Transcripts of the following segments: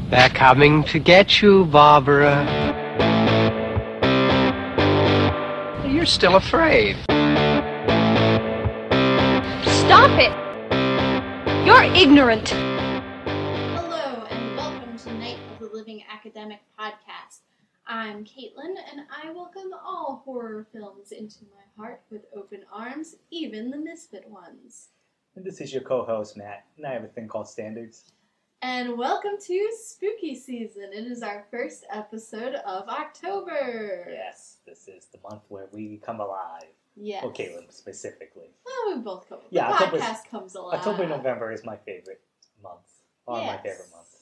They're coming to get you, Barbara. You're still afraid. Stop it! You're ignorant! Hello, and welcome to Night of the Living Academic Podcast. I'm Caitlin, and I welcome all horror films into my heart with open arms, even the misfit ones. And this is your co-host, Matt, and I have a thing called Standards. And welcome to Spooky Season. It is our first episode of October. Yes, this is the month where we come alive. Yes. Well, Caitlin specifically. Oh, we both come. Yeah, the podcast comes alive. October, November is my favorite month. One of my favorite months.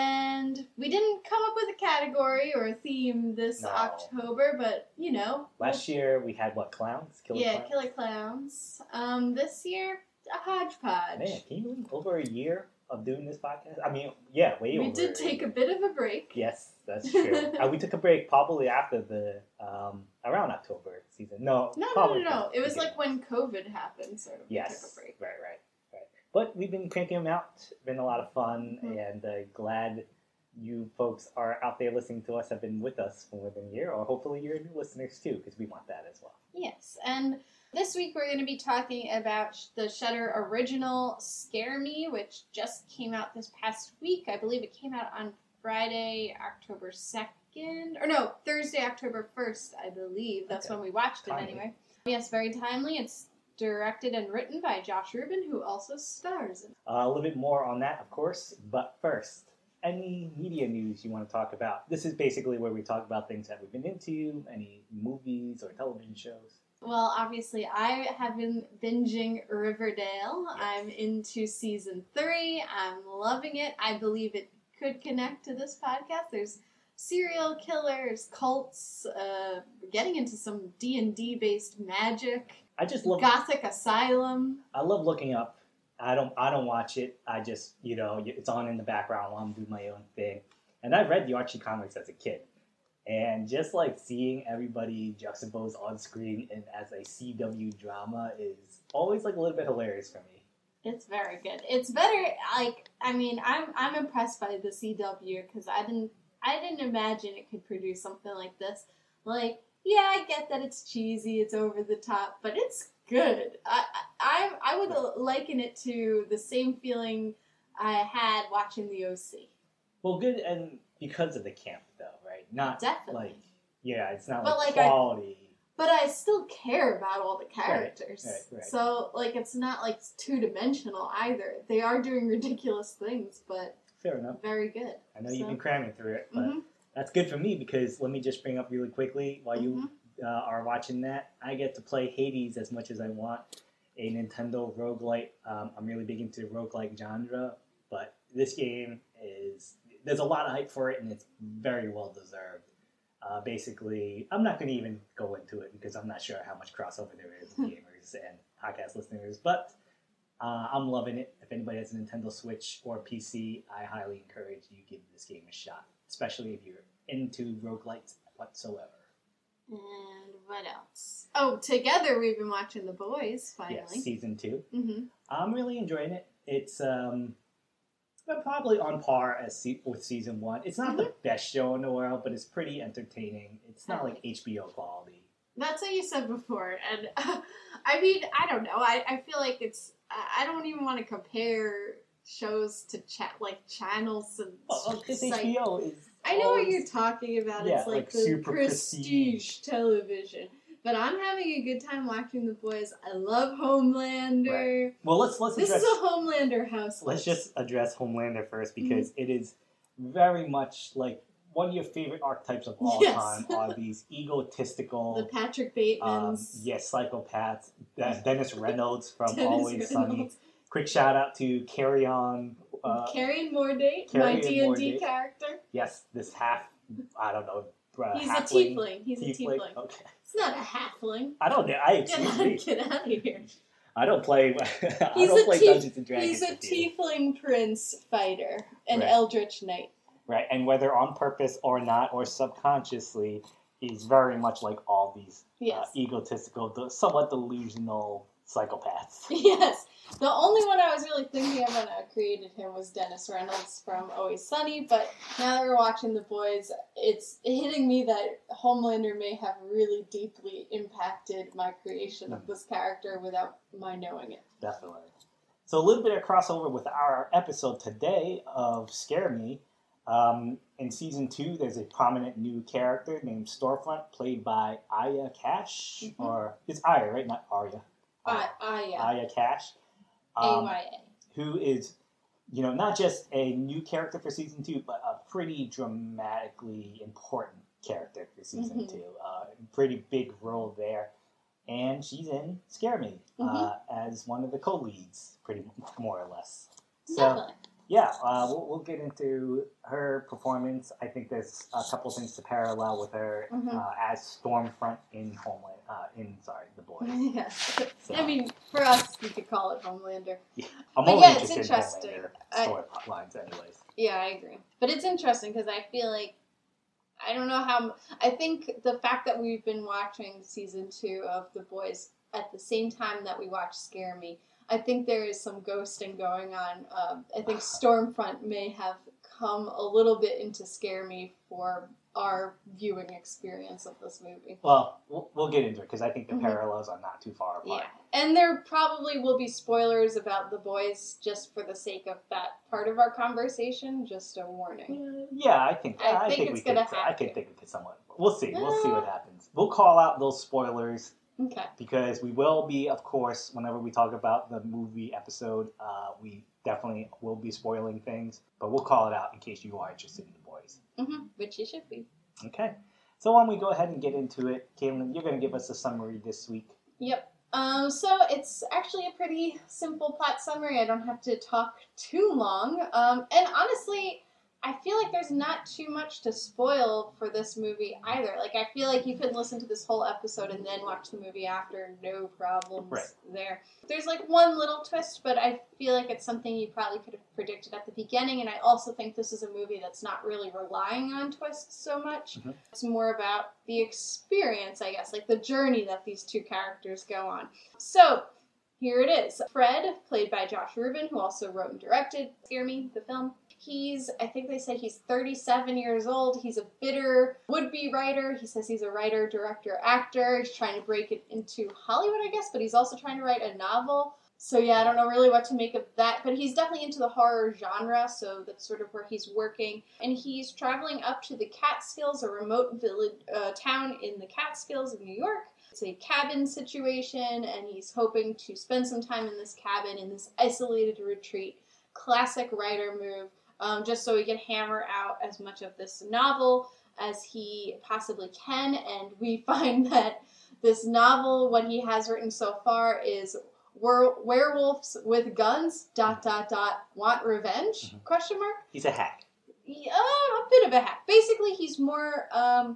And we didn't come up with a category or a theme this October, but, you know. Last year we had, clowns? Killer Clowns. This year, a hodgepodge. Man, can you believe over a year of doing this podcast? I mean, yeah, way over. We did take a bit of a break. Yes, that's true. We took a break probably after the, around October season. No. It was like when COVID happened, so we took a break. Right. But we've been cranking them out. It's been a lot of fun, and glad you folks are out there listening to us, have been with us for more than a year, or hopefully you're new listeners too, because we want that as well. Yes, and this week we're going to be talking about the Shudder original Scare Me, which just came out this past week. I believe it came out on Friday, October 2nd. Or no, Thursday, October 1st, I believe. That's when we watched it anyway. Yes, very timely. It's directed and written by Josh Rubin, who also stars in it. A little bit more on that, of course. But first, any media news you want to talk about? This is basically where we talk about things that we've been into, any movies or television shows. Well, obviously, I have been binging Riverdale. Yes. I'm into season 3. I'm loving it. I believe it could connect to this podcast. There's serial killers, cults, getting into some D&D based magic. I just love Gothic Asylum. I love looking up. I don't watch it. I just, it's on in the background while I'm doing my own thing. And I read the Archie comics as a kid. And just seeing everybody juxtaposed on screen and as a CW drama is always a little bit hilarious for me. It's very good. It's better. I'm impressed by the CW because I didn't imagine it could produce something like this. Yeah, I get that it's cheesy, it's over the top, but it's good. I would liken it to the same feeling I had watching the OC. Well, good, and because of the camp, though, right? Not definitely. It's not quality. But I still care about all the characters. Right. So, it's not two-dimensional either. They are doing ridiculous things, but fair enough. Very good. I know you've been cramming through it, but that's good for me because let me just bring up really quickly while you are watching that. I get to play Hades as much as I want, a Nintendo roguelite. I'm really big into the roguelike genre, but this game there's a lot of hype for it, and it's very well deserved. Basically, I'm not going to even go into it because I'm not sure how much crossover there is with gamers and podcast listeners, but I'm loving it. If anybody has a Nintendo Switch or PC, I highly encourage you to give this game a shot, especially if you're into roguelites whatsoever. And what else? Oh, together we've been watching The Boys, finally. Yes, season 2. Mm-hmm. I'm really enjoying it. It's probably on par with season 1. It's not the best show in the world, but it's pretty entertaining. It's not like HBO quality. That's what you said before, and I don't know. I feel like it's. I don't even want to compare shows to channels and. Because HBO is. I know what you're talking about. Yeah, it's the super prestige television. But I'm having a good time watching The Boys. I love Homelander. Right. Well, let's address... This is a Homelander house. Let's just address Homelander first because it is very much one of your favorite archetypes of all time are these egotistical... The Patrick Batemans. Psychopaths. Dennis Reynolds from Always Sunny. Quick shout out to Carrie Ann Mordate, my D&D character. Yes, this half, I don't know, He's halfling. a tiefling. He's a tiefling. Okay. It's not a halfling. I don't know. Get out of here. I don't play Dungeons and Dragons. He's a tiefling prince fighter, an eldritch knight. Right, and whether on purpose or not, or subconsciously, he's very much like all these egotistical, somewhat delusional psychopaths. Yes. The only one I was really thinking of when I created him was Dennis Reynolds from Always Sunny, but now that we're watching The Boys, it's hitting me that Homelander may have really deeply impacted my creation of this character without my knowing it. Definitely. So a little bit of crossover with our episode today of Scare Me. In season 2, there's a prominent new character named Storefront, played by Aya Cash. Mm-hmm. Or it's Aya, right? Not Arya. Aya Cash. AYA. Who is, not just a new character for season 2, but a pretty dramatically important character for season 2. Pretty big role there. And she's in Scare Me as one of the co-leads, pretty more or less. So, Definitely. yeah, we'll get into her performance. I think there's a couple things to parallel with her as Stormfront in The Boys. Yes. So, I mean, for us, we could call it Homelander. Yeah. I'm But only yeah, it's interested in interesting. Homelander story lines anyways. Yeah, I agree. But it's interesting because I feel like, I don't know how, I think the fact that we've been watching season 2 of The Boys at the same time that we watch Scare Me, I think there is some ghosting going on. I think Stormfront may have come a little bit into Scare Me for our viewing experience of this movie. Well, we'll get into it because I think the parallels are not too far apart. Yeah, and there probably will be spoilers about The Boys just for the sake of that part of our conversation. Just a warning. Yeah, I think it's gonna happen. I think we could somewhat. We'll see. We'll see what happens. We'll call out those spoilers. Okay. Because we will be, of course, whenever we talk about the movie episode, we definitely will be spoiling things. But we'll call it out in case you are interested in The Boys. Which you should be. Okay. So why don't we go ahead and get into it. Caitlin, you're going to give us a summary this week. Yep. So it's actually a pretty simple plot summary. I don't have to talk too long. And honestly, I feel like there's not too much to spoil for this movie either. Like, I feel like you could listen to this whole episode and then watch the movie after, no problems there. There's, like, one little twist, but I feel like it's something you probably could have predicted at the beginning, and I also think this is a movie that's not really relying on twists so much. It's more about the experience, I guess, like the journey that these two characters go on. So, here it is. Fred, played by Josh Rubin, who also wrote and directed Scare Me, the film. I think they said he's 37 years old. He's a bitter would-be writer. He says he's a writer, director, actor. He's trying to break it into Hollywood, I guess, but he's also trying to write a novel. So yeah, I don't know really what to make of that, but he's definitely into the horror genre, so that's sort of where he's working. And he's traveling up to the Catskills, a remote village, town in the Catskills in New York. It's a cabin situation, and he's hoping to spend some time in this cabin, in this isolated retreat. Classic writer move. Just so he can hammer out as much of this novel as he possibly can. And we find that this novel, what he has written so far, is werewolves with guns, ... want revenge, ? He's a hack. Yeah, a bit of a hack. Basically, he's more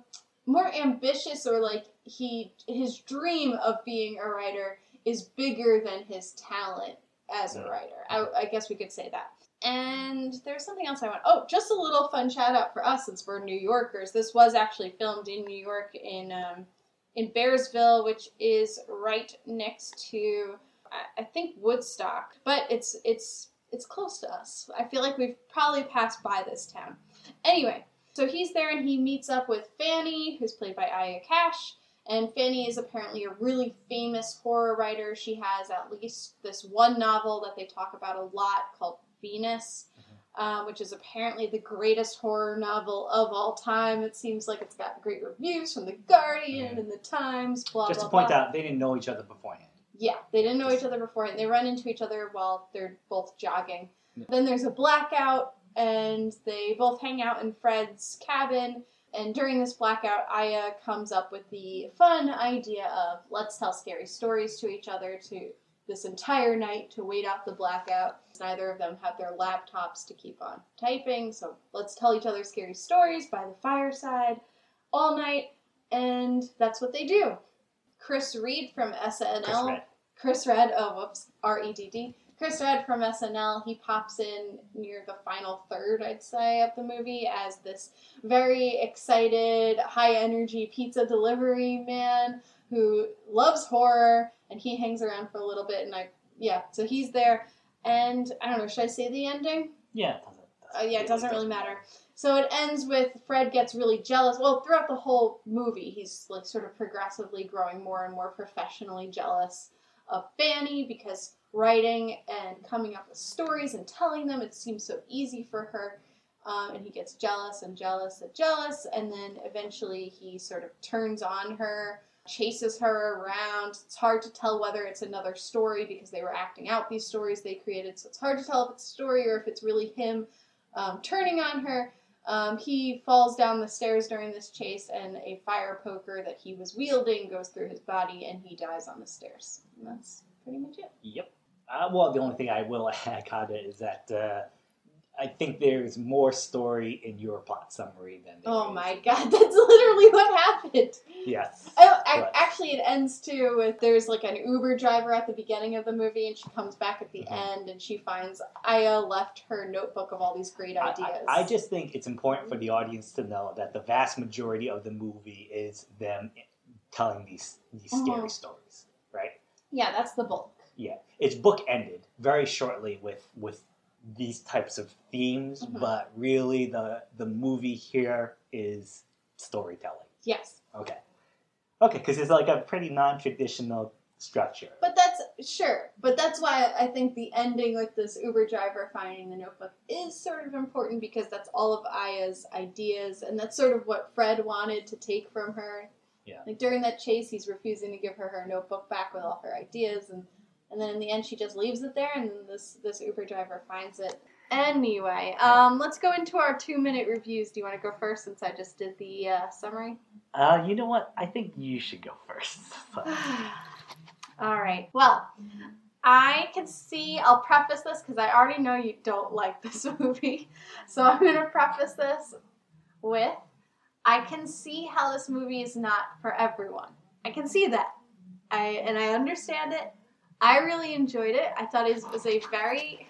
ambitious, or like his dream of being a writer is bigger than his talent as a writer. I guess we could say that. And there's something else I want. Oh, just a little fun shout out for us since we're New Yorkers. This was actually filmed in New York in Bearsville, which is right next to I think Woodstock, but it's close to us. I feel like we've probably passed by this town. Anyway, so he's there and he meets up with Fanny, who's played by Aya Cash. And Fanny is apparently a really famous horror writer. She has at least this one novel that they talk about a lot called Venus, which is apparently the greatest horror novel of all time. It seems like it's got great reviews from The Guardian and The Times, blah, Just blah, to point blah. out, they didn't know each other beforehand. Yeah, they didn't know each other beforehand. They run into each other while they're both jogging. Yeah. Then there's a blackout, and they both hang out in Fred's cabin. And during this blackout, Aya comes up with the fun idea of let's tell scary stories to each other to this entire night to wait out the blackout. Neither of them have their laptops to keep on typing, so let's tell each other scary stories by the fireside all night, and that's what they do. Chris Reed from SNL. Chris Redd, R-E-D-D. Chris Redd from SNL, he pops in near the final third, I'd say, of the movie as this very excited, high-energy pizza delivery man who loves horror, and he hangs around for a little bit, and Yeah, so he's there, and I don't know, should I say the ending? Yeah, it doesn't really matter. So it ends with Fred gets really jealous. Well, throughout the whole movie, he's like sort of progressively growing more and more professionally jealous of Fanny because writing and coming up with stories and telling them, it seems so easy for her. And he gets jealous and jealous and jealous, and then eventually he sort of turns on her, chases her around. It's hard to tell whether it's another story because they were acting out these stories they created, so it's hard to tell if it's a story or if it's really him turning on her. He falls down the stairs during this chase, and a fire poker that he was wielding goes through his body, and he dies on the stairs. And that's pretty much it. Yep. Well, the only thing I will add, Kada, is that I think there's more story in your plot summary than there Oh is. my god, that's literally what happened. Yes. Actually, it ends too with there's like an Uber driver at the beginning of the movie, and she comes back at the end, and she finds Aya left her notebook of all these great ideas. I just think it's important for the audience to know that the vast majority of the movie is them telling these scary stories, right? Yeah, that's the bulk. Yeah, it's book-ended very shortly with these types of themes, but really the movie here is storytelling. Yes. Okay, because it's like a pretty non-traditional structure. But that's why I think the ending with this Uber driver finding the notebook is sort of important, because that's all of Aya's ideas, and that's sort of what Fred wanted to take from her. Yeah. Like during that chase, he's refusing to give her notebook back with all her ideas, and then in the end she just leaves it there, and then this Uber driver finds it. Anyway, let's go into our 2-minute reviews. Do you want to go first since I just did the summary? You know what? I think you should go first. All right. Well, I can see, I'll preface this because I already know you don't like this movie. So I'm going to preface this with, I can see how this movie is not for everyone. I can see that. I understand it. I really enjoyed it. I thought it was a very...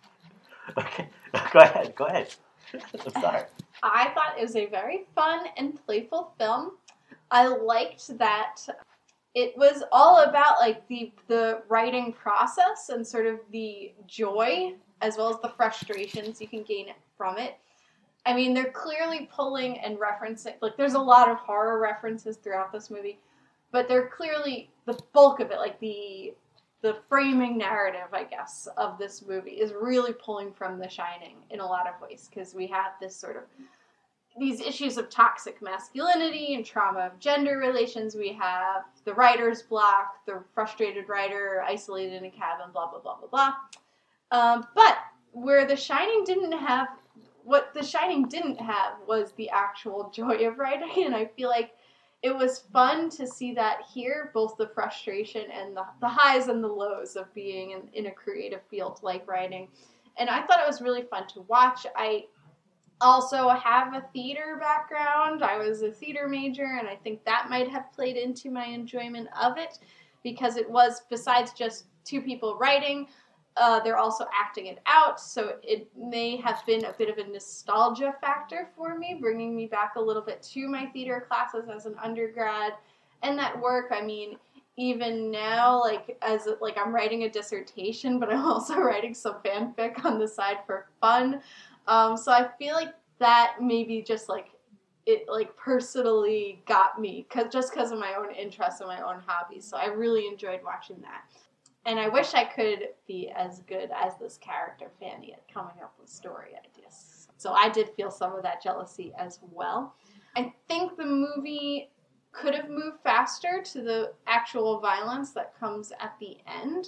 Okay, go ahead. I'm sorry. I thought it was a very fun and playful film. I liked that it was all about like the writing process and sort of the joy as well as the frustrations you can gain from it. I mean, they're clearly pulling and referencing, like there's a lot of horror references throughout this movie, but they're clearly the bulk of it, like the framing narrative, I guess, of this movie is really pulling from The Shining in a lot of ways, because we have this sort of these issues of toxic masculinity and trauma of gender relations. We have the writer's block, the frustrated writer isolated in a cabin, blah, blah, blah, blah, blah. But where The Shining didn't have, what The Shining didn't have was the actual joy of writing, and I feel like it was fun to see that here, both the frustration and the highs and the lows of being in a creative field like writing. And I thought it was really fun to watch. I also have a theater background. I was a theater major, and I think that might have played into my enjoyment of it, because it was, besides just two people writing, they're also acting it out, so it may have been a bit of a nostalgia factor for me, bringing me back a little bit to my theater classes as an undergrad. And that work, I mean, even now, I'm writing a dissertation, but I'm also writing some fanfic on the side for fun. So I feel like that maybe just it personally got me, just because of my own interests and my own hobbies. So I really enjoyed watching that. And I wish I could be as good as this character, Fanny, at coming up with story ideas. So I did feel some of that jealousy as well. I think the movie could have moved faster to the actual violence that comes at the end.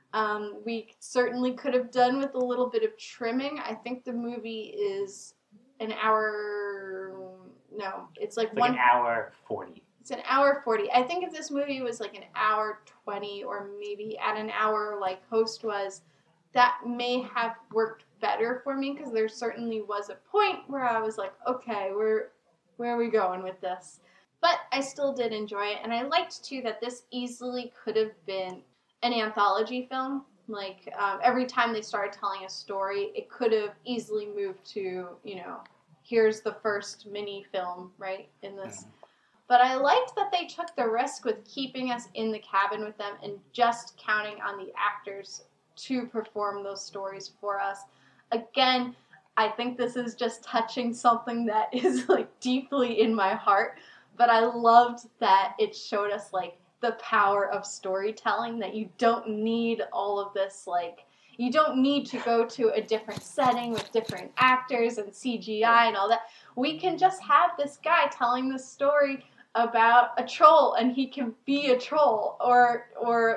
We certainly could have done with a little bit of trimming. I think the movie is an hour... No, it's like an hour 40. It's an hour 40. I think if this movie was like an hour 20 or maybe at an hour like Host was, that may have worked better for me, because there certainly was a point where I was like, okay, where are we going with this? But I still did enjoy it, and I liked too that this easily could have been an anthology film. Like every time they started telling a story, it could have easily moved to, here's the first mini film, right, in this. But I liked that they took the risk with keeping us in the cabin with them and just counting on the actors to perform those stories for us. Again, I think this is just touching something that is like deeply in my heart, but I loved that it showed us like the power of storytelling, that you don't need all of this, like, you don't need to go to a different setting with different actors and CGI and all that. We can just have this guy telling the story about a troll, and he can be a troll, or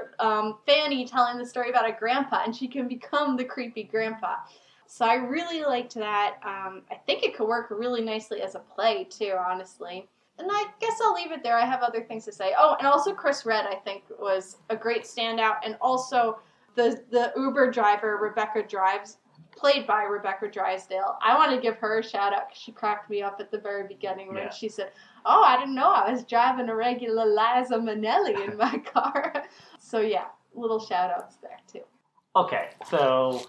Fanny telling the story about a grandpa, and she can become the creepy grandpa. So I really liked that. I think it could work really nicely as a play too, honestly. And I guess I'll leave it there. I have other things to say. Oh, and also Chris Redd, I think, was a great standout, and also the Uber driver, Rebecca Drives, played by Rebecca Drysdale. I want to give her a shout out because she cracked me up at the very beginning when she said, "Oh, I didn't know I was driving a regular Liza Minnelli in my car." So yeah, little shout outs there too. Okay, so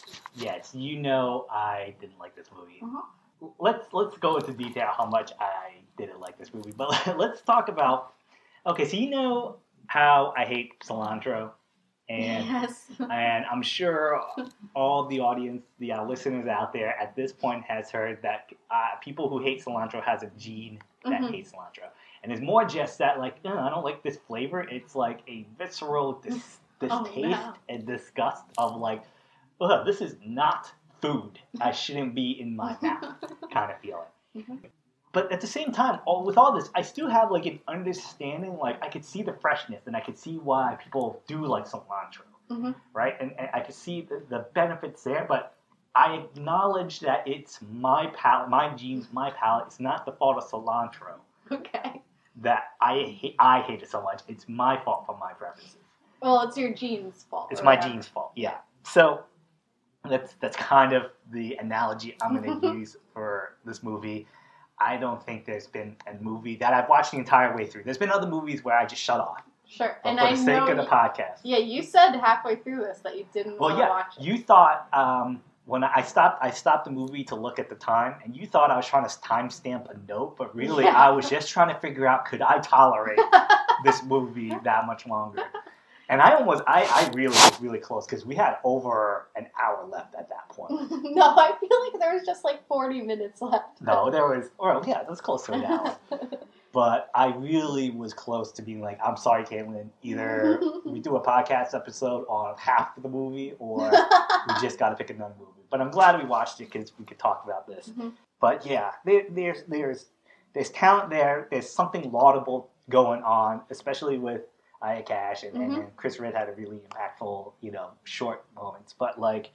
yes, you know I didn't like this movie. Uh-huh. Let's go into detail how much I didn't like this movie, but let's talk about. Okay, so you know how I hate cilantro. And, yes. And I'm sure all the audience, the listeners out there at this point has heard that people who hate cilantro has a gene that hates cilantro. And it's more just that, like, I don't like this flavor. It's like a visceral distaste and disgust of, like, this is not food. I shouldn't be in my mouth kind of feeling. Mm-hmm. But at the same time, with all this, I still have, like, an understanding, like, I could see the freshness, and I could see why people do like cilantro, right? And I could see the benefits there, but I acknowledge that it's my palate, my genes, my palate. It's not the fault of cilantro. Okay. That I hate it so much. It's my fault for my preferences. Well, it's your genes' fault. It's my genes' fault, yeah. So that's kind of the analogy I'm going to use for this movie. I don't think there's been a movie that I've watched the entire way through. There's been other movies where I just shut off. Sure. And for the sake of the podcast. Yeah, you said halfway through this that you didn't want to watch it. You thought when I stopped the movie to look at the time, and you thought I was trying to timestamp a note, but really I was just trying to figure out, could I tolerate this movie that much longer? And I really was really close because we had over an hour left at that point. No, I feel like there was just like 40 minutes left. No, there was, it was close to an hour. But I really was close to being like, I'm sorry, Caitlin, either we do a podcast episode on half of the movie or we just got to pick another movie. But I'm glad we watched it because we could talk about this. Mm-hmm. But yeah, there's talent there. There's something laudable going on, especially with Aya Cash and Chris Redd had a really impactful, short moments. But like,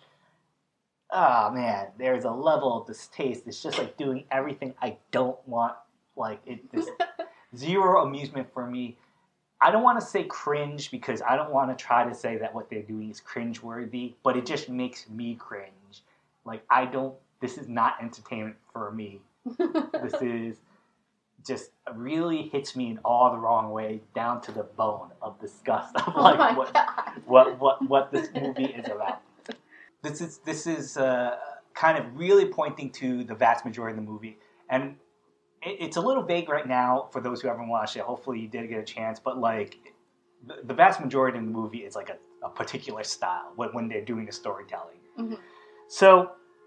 man, there's a level of distaste. It's just like doing everything I don't want. Like this zero amusement for me. I don't want to say cringe because I don't want to try to say that what they're doing is cringeworthy, but it just makes me cringe. Like this is not entertainment for me. This is just really hits me in all the wrong way, down to the bone of disgust of like what this movie is about. This is kind of really pointing to the vast majority of the movie, and it's a little vague right now for those who haven't watched it. Hopefully you did get a chance, but like the vast majority of the movie is like a particular style when they're doing the storytelling. Mm-hmm. So,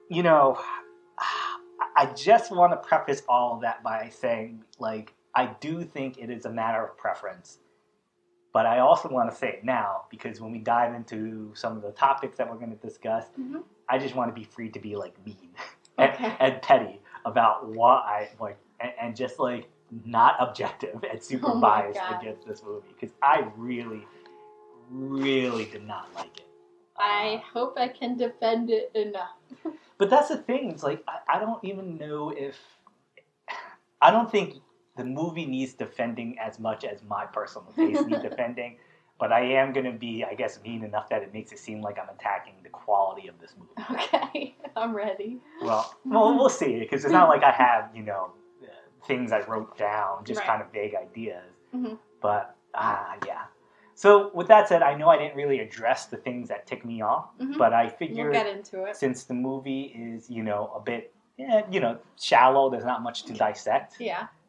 I just want to preface all of that by saying, like, I do think it is a matter of preference. But I also want to say it now, because when we dive into some of the topics that we're going to discuss, I just want to be free to be, like, mean and petty about what I like, and just, like, not objective and super biased against this movie. Because I really, really did not like it. I hope I can defend it enough. But that's the thing. It's like, I don't even know if... I don't think the movie needs defending as much as my personal taste needs defending. But I am going to be, I guess, mean enough that it makes it seem like I'm attacking the quality of this movie. Okay, I'm ready. Well, we'll see. Because it's not like I have, things I wrote down, just kind of vague ideas. Mm-hmm. But, yeah. So, with that said, I know I didn't really address the things that tick me off, but I figured we'll get into it. Since the movie is, a bit, shallow, there's not much to dissect. Yeah.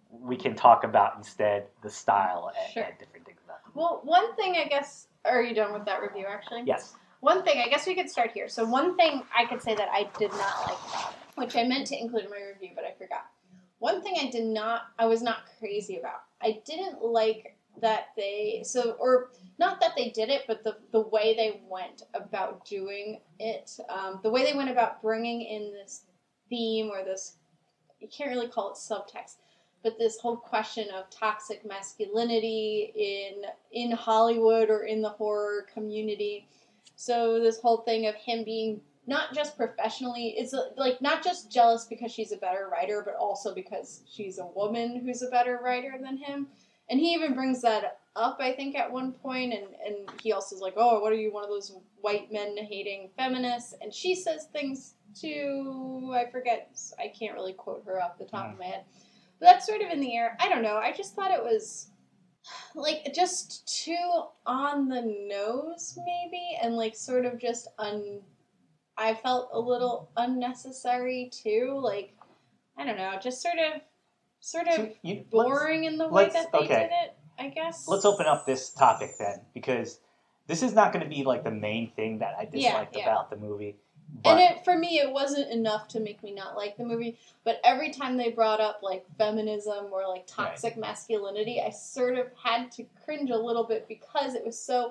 we can talk about instead the style and, Sure. and different things about it. Well, one thing I guess, are you done with that review actually? Yes. One thing, I guess we could start here. So one thing I could say that I did not like about it, which I meant to include in my review, but I forgot. One thing I was not crazy about. I didn't like that or not that they did it, but the way they went about doing it, the way they went about bringing in this theme or this, you can't really call it subtext, but this whole question of toxic masculinity in Hollywood or in the horror community. So this whole thing of him being not just professionally, it's like not just jealous because she's a better writer, but also because she's a woman who's a better writer than him. And he even brings that up, I think, at one point, and he also is like, oh, what are you, one of those white men-hating feminists? And she says things too, I forget, I can't really quote her off the top of my head. But that's sort of in the air. I don't know, I just thought it was, like, just too on the nose, maybe, and, like, sort of just I felt a little unnecessary, too, like, I don't know, just sort of boring in the way that they did it, I guess. Let's open up this topic then, because this is not going to be like the main thing that I disliked about the movie. But and for me, it wasn't enough to make me not like the movie, but every time they brought up like feminism or like toxic masculinity, I sort of had to cringe a little bit because it was so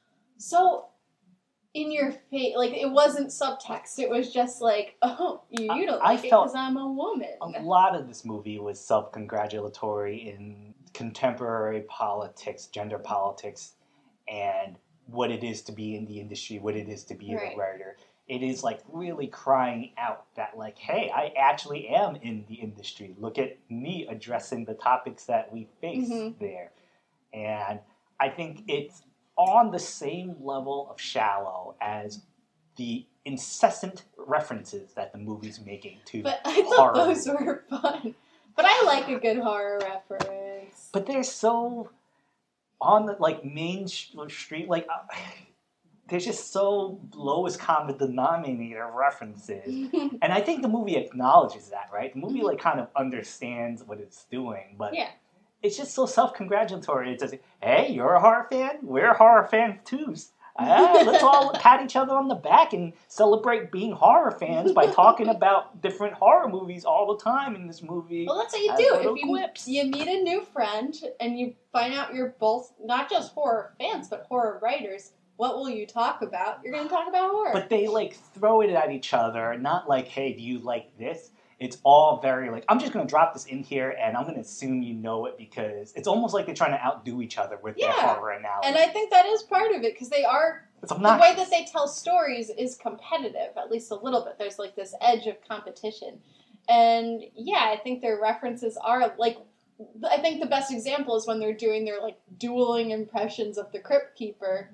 in your face. Like, it wasn't subtext. It was just like, oh, you don't like it because I'm a woman. A lot of this movie was self-congratulatory in contemporary politics, gender politics, and what it is to be in the industry, what it is to be a writer. It is like really crying out that like, hey, I actually am in the industry. Look at me addressing the topics that we face there. And I think it's on the same level of shallow as the incessant references that the movie's making to But I thought those were fun. But I like a good horror reference. But they're so on the like main street, like they're just so lowest common denominator references. And I think the movie acknowledges that, right? The movie like kind of understands what it's doing, but it's just so self-congratulatory. It says, hey, you're a horror fan? We're horror fans too. Let's all pat each other on the back and celebrate being horror fans by talking about different horror movies all the time in this movie. Well, that's what you do. If you meet a new friend and you find out you're both not just horror fans, but horror writers, what will you talk about? You're going to talk about horror. But they, like, throw it at each other. Not like, hey, do you like this? It's all very, like, I'm just going to drop this in here, and I'm going to assume you know it, because it's almost like they're trying to outdo each other with their horror analogy. And I think that is part of it, because they are... The way that they tell stories is competitive, at least a little bit. There's, like, this edge of competition. And, yeah, I think their references are, like... I think the best example is when they're doing their, like, dueling impressions of the Crypt Keeper.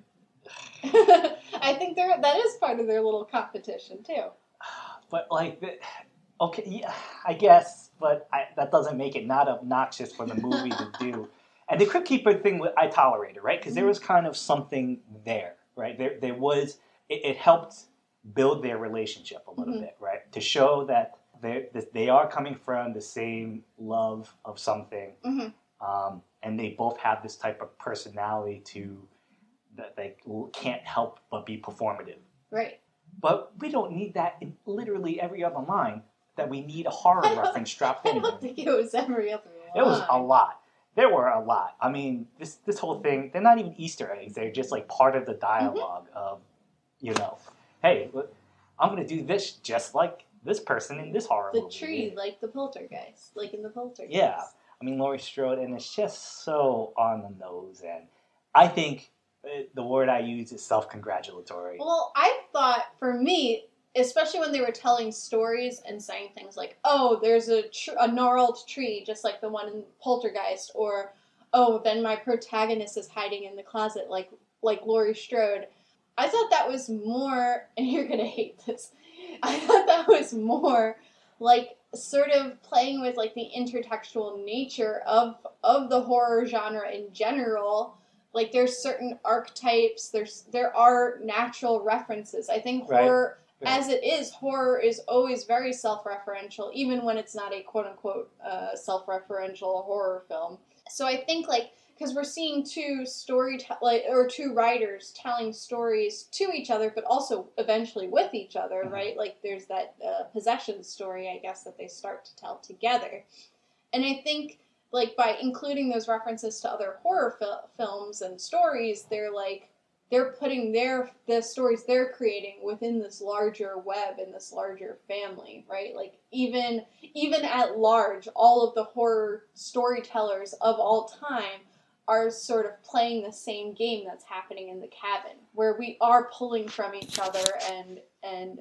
I think that is part of their little competition, too. But, like... Okay, yeah, I guess, but that doesn't make it not obnoxious for the movie to do. And the Crypt Keeper thing, I tolerated, right? Because there was kind of something there, right? There was, it helped build their relationship a little bit, right? To show that they are coming from the same love of something, and they both have this type of personality that they can't help but be performative. Right. But we don't need that in literally every other line. That we need a horror reference dropped in. I don't think it was every other line. It was a lot. There were a lot. I mean, this whole thing, they're not even Easter eggs. They're just like part of the dialogue of, hey, I'm going to do this just like this person in this horror movie. The tree, like the poltergeist, like in the poltergeist. Yeah. I mean, Laurie Strode, and it's just so on the nose. And I think the word I use is self-congratulatory. Well, I thought, for me... Especially when they were telling stories and saying things like, oh, there's a gnarled tree, just like the one in Poltergeist, or, oh, then my protagonist is hiding in the closet, like Laurie Strode. I thought that was more, and you're going to hate this, I thought that was more like sort of playing with like the intertextual nature of the horror genre in general. Like there's certain archetypes, there are natural references. I think horror... as it is, horror is always very self-referential, even when it's not a quote-unquote self-referential horror film. So I think, like, because we're seeing two writers telling stories to each other, but also eventually with each other, right? Like, there's that possession story, I guess, that they start to tell together. And I think, like, by including those references to other horror films and stories, they're putting the stories they're creating within this larger web and this larger family, right? Like, even at large, all of the horror storytellers of all time are sort of playing the same game that's happening in the cabin, where we are pulling from each other and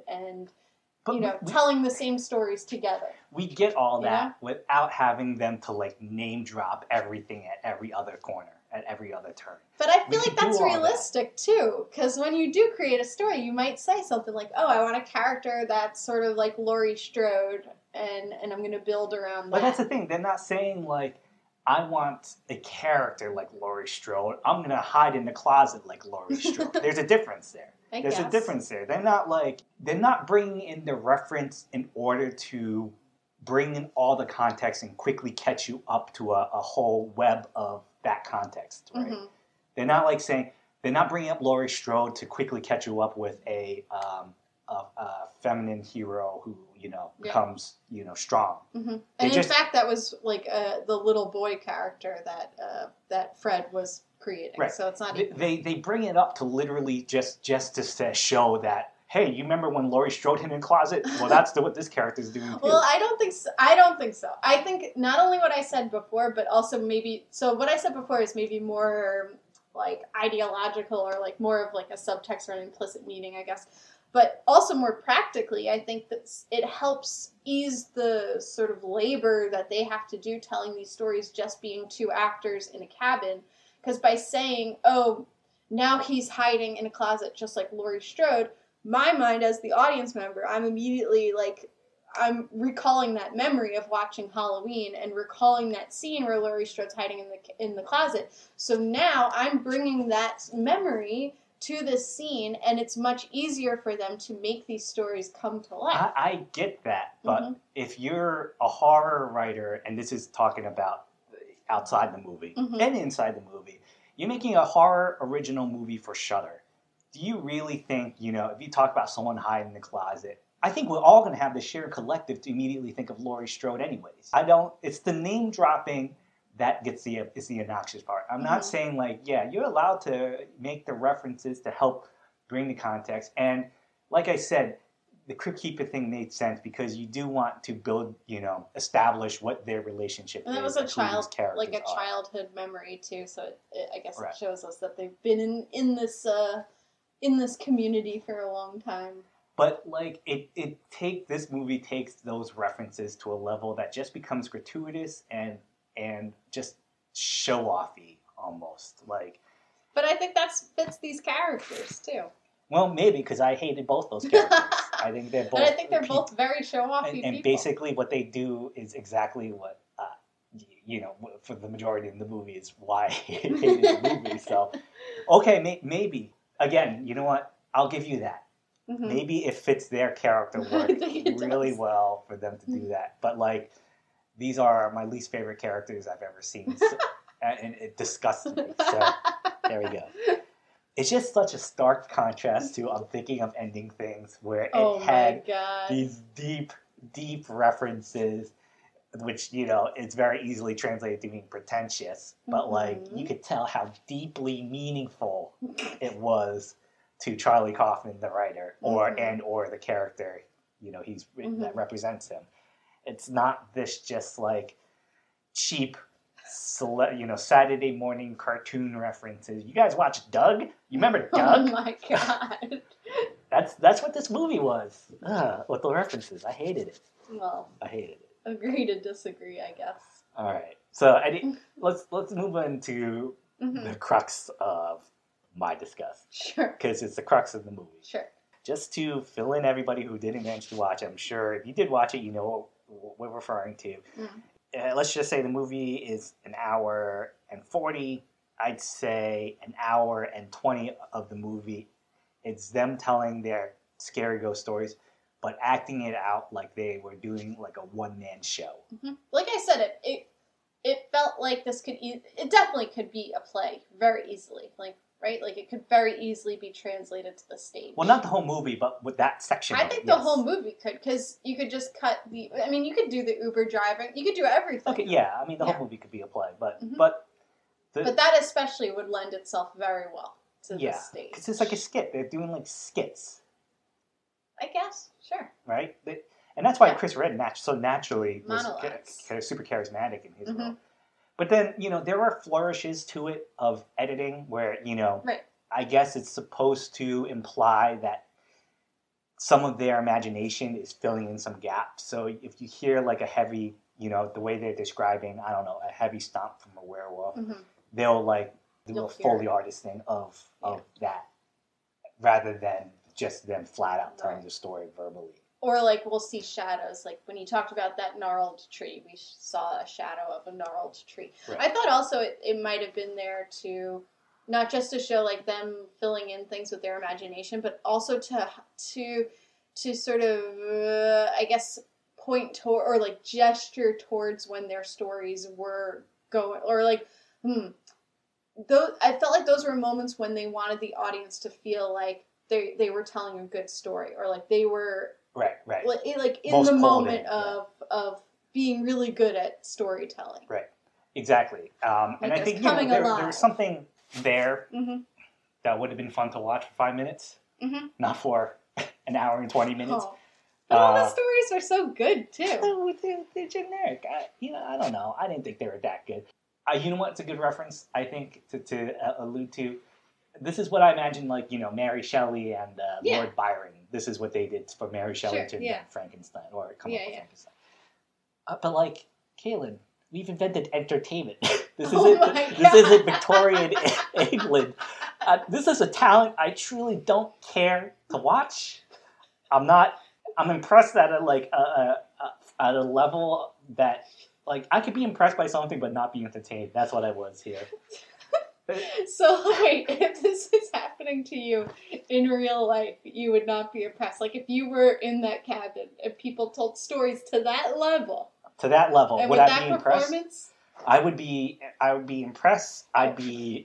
telling the same stories together. We get all that without having them to, like, name drop everything at every other corner, at every other turn. But I feel like that's realistic, too, because when you do create a story, you might say something like, oh, I want a character that's sort of like Laurie Strode, and I'm going to build around that. But that's the thing. They're not saying, like, I want a character like Laurie Strode. I'm going to hide in the closet like Laurie Strode. There's a difference there. There's a difference there. They're not bringing in the reference in order to bring in all the context and quickly catch you up to a whole web of that context, right? Mm-hmm. They're not like saying, they're not bringing up Laurie Strode to quickly catch you up with a feminine hero who, becomes, strong. Mm-hmm. And in fact, that was like the little boy character that Fred was creating. Right. So it's not they bring it up to literally just to show that, hey, you remember when Laurie Strode hid in the closet? Well, that's what this character is doing too. Well, I don't think so. I think not only what I said before, but also maybe, so what I said before is maybe more like ideological or like more of like a subtext or an implicit meaning, I guess. But also more practically, I think that it helps ease the sort of labor that they have to do telling these stories just being two actors in a cabin. Because by saying, oh, now he's hiding in a closet just like Laurie Strode, my mind as the audience member, I'm immediately like, I'm recalling that memory of watching Halloween and recalling that scene where Laurie Strode's hiding in the closet. So now I'm bringing that memory to this scene, and it's much easier for them to make these stories come to life. I get that, but if you're a horror writer, and this is talking about outside the movie and inside the movie, you're making a horror original movie for Shudder. Do you really think, if you talk about someone hiding in the closet, I think we're all going to have the shared collective to immediately think of Laurie Strode anyways. It's the name dropping that is the obnoxious part. I'm not saying like, yeah, you're allowed to make the references to help bring the context. And like I said, the Crypt Keeper thing made sense because you do want to build, establish what their relationship is. And that was a childhood memory too. So I guess it shows us that they've been in this community for a long time. But like this movie takes those references to a level that just becomes gratuitous and just show-offy almost. But I think that fits these characters too. Well, maybe because I hated both those characters. I think they're both. But I think they're both very show-offy people. And basically, what they do is exactly what for the majority of the movie is why I hated the movie. So, okay, maybe again, you know what? I'll give you that. Mm-hmm. Maybe it fits their character work really well for them to do that. But these are my least favorite characters I've ever seen, and it disgusts me. So there we go. It's just such a stark contrast to I'm Thinking of Ending Things, where it had these deep, deep references, which, it's very easily translated to being pretentious, but you could tell how deeply meaningful it was to Charlie Kaufman, the writer, or the character, he's written that represents him. It's not this just cheap, Saturday morning cartoon references. You guys watch Doug? You remember Doug? Oh my god! That's what this movie was. With the references, I hated it. Well, I hated it. Agree to disagree, I guess. All right, so let's move on to the crux of my disgust. Sure. Because it's the crux of the movie. Sure. Just to fill in everybody who didn't manage to watch it, I'm sure if you did watch it, you know what we're referring to. Let's just say the movie is an hour and 40. I'd say an hour and 20 of the movie, it's them telling their scary ghost stories, but acting it out like they were doing like a one-man show. Mm-hmm. Like I said, it felt like this could it definitely could be a play very easily, like, right? Like, it could very easily be translated to the stage. Well, not the whole movie, but with that section. I think the whole movie could, because you could just cut you could do the Uber driving, you could do everything. Okay, yeah, I mean, the whole movie could be a play, but but that especially would lend itself very well to the stage. because it's like a skit. They're doing like skits, I guess, sure. right? And that's why Chris Red so naturally was super charismatic in his role. But then, there are flourishes to it of editing where, right. I guess it's supposed to imply that some of their imagination is filling in some gaps. So if you hear like a heavy, the way they're describing, I don't know, a heavy stomp from a werewolf, they'll like do a Foley artisting of that rather than just them flat out telling the story verbally. Or, like, we'll see shadows. Like, when you talked about that gnarled tree, we saw a shadow of a gnarled tree. Right. I thought also it might have been there to, not just to show, like, them filling in things with their imagination, but also to sort of, I guess, point toward, or, like, gesture towards when their stories were going, or, like, I felt like those were moments when they wanted the audience to feel like they were telling a good story, or, like, they were... Right. Like in the moment of being really good at storytelling. Right. Exactly. And I think there was something there that would have been fun to watch for 5 minutes, not for an hour and 20 minutes. Oh. But all the stories are so good too. They're generic. I don't know. I didn't think they were that good. You know what? It's a good reference, I think, to allude to. This is what I imagine, like, Mary Shelley and Lord Byron. This is what they did for Mary Shelley to invent Frankenstein, or come up with Frankenstein. But, like, Kaylin, we've invented entertainment. This isn't Victorian England. This is a talent I truly don't care to watch. I'm impressed at a level that, like, I could be impressed by something but not be entertained. That's what I was here. So, wait, if this is happening to you in real life, you would not be impressed. Like, if you were in that cabin, if people told stories to that level. And would I be impressed? Performance? I would be impressed. I'd be,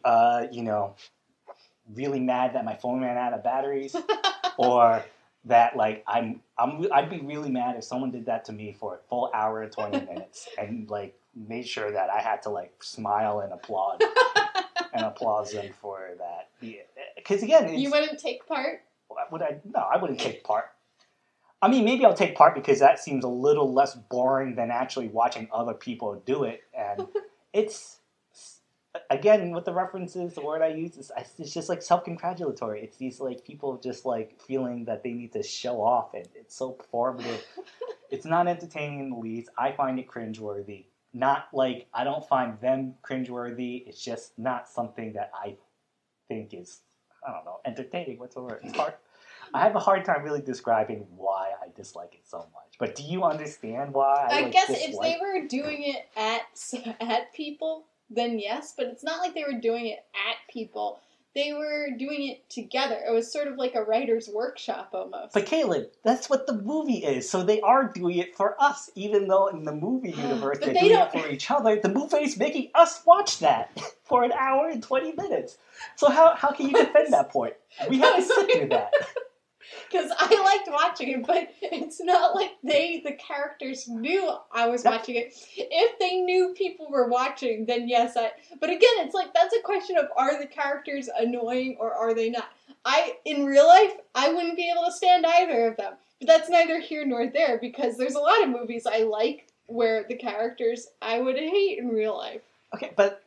really mad that my phone ran out of batteries. Or that, like, I'd be really mad if someone did that to me for a full hour and 20 minutes. And, like, made sure that I had to, like, smile and applaud. And applause them for that. Because again, you wouldn't take part? Would I? No, I wouldn't take part. I mean, maybe I'll take part because that seems a little less boring than actually watching other people do it. And it's, again, with the references, the word I use is it's just like self-congratulatory. It's these like people just like feeling that they need to show off, and it's so performative. It's not entertaining in the least. I find it cringeworthy. Not like I don't find them cringeworthy. It's just not something that I think is, I don't know, entertaining. What's the word? It's hard. I have a hard time really describing why I dislike it so much. But do you understand why? I guess if they were doing it at people, then yes. But it's not like they were doing it at people. They were doing it together. It was sort of like a writer's workshop almost. But Caleb, that's what the movie is. So they are doing it for us, even though in the movie universe they're doing it for each other. The movie is making us watch that for an hour and 20 minutes. So how can you defend that point? We have to sit through that. Because I liked watching it, but it's not like the characters knew I was watching it. If they knew people were watching, then yes, but again, it's like, that's a question of, are the characters annoying or are they not? In real life, I wouldn't be able to stand either of them. But that's neither here nor there, because there's a lot of movies I like where the characters I would hate in real life. Okay, but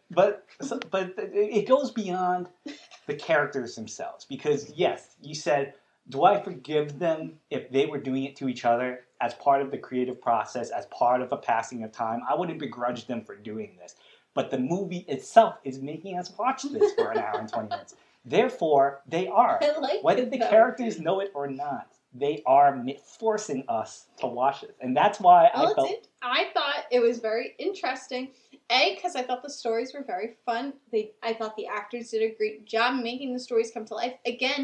it goes beyond the characters themselves, because yes, you said, do I forgive them if they were doing it to each other as part of the creative process, as part of a passing of time? I wouldn't begrudge them for doing this. But the movie itself is making us watch this for an hour and 20 minutes. Therefore, they are. Whether the characters know it or not, they are forcing us to watch it. And that's why I thought it was very interesting. Because I thought the stories were very fun. I thought the actors did a great job making the stories come to life. Again,